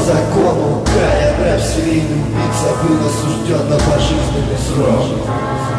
закону Кая, рэп-серийный убийца, был осужден на пожизненный срок.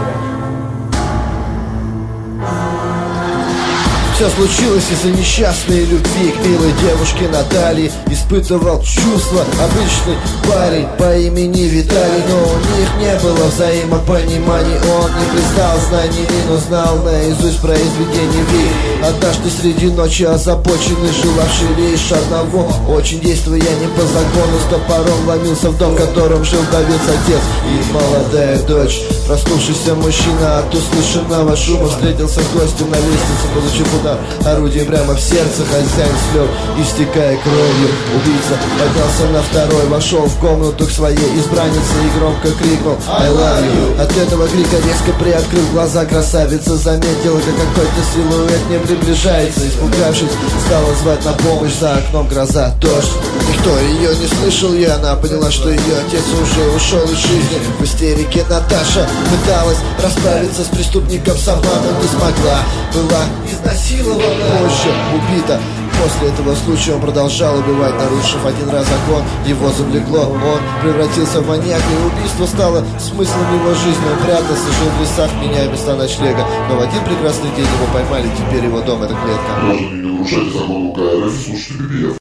Все случилось из-за несчастной любви к милой девушке Наталье. Испытывал чувства обычный парень по имени Виталий, но у них не было взаимопонимания. Он не признал знаний Ви, но знал наизусть произведение Ви. Однажды среди ночи озабоченный, желавший лишь одного, очень действуя не по закону, с топором ломился в дом, в котором жил вдовец отец и молодая дочь. Проснувшийся мужчина от услышанного шума встретился с гостем на лестнице, получив удар орудие прямо в сердце. Хозяин слег, истекая кровью. Убийца поднялся на второй, вошел в комнату к своей избраннице и громко крикнул «I love you». От этого крика резко приоткрыв глаза, красавица заметила, как какой-то силуэт не приближается. Испугавшись, стала звать на помощь, за окном гроза, дождь. Никто ее не слышал, и она поняла, что ее отец уже ушел из жизни. В истерике Наташа пыталась расправиться с преступником сама, но не смогла. Была изнасилована, позже убита. После этого случая он продолжал убивать, нарушив один раз закон. Его завлекло, он превратился в маньяка, и убийство стало смыслом его жизни. Он прятался, жил в лесах, меняя места ночлега. Но в один прекрасный день его поймали, теперь его дом — это клетка. Граждане, не нарушайте закон УК РФ, слушайте BBF.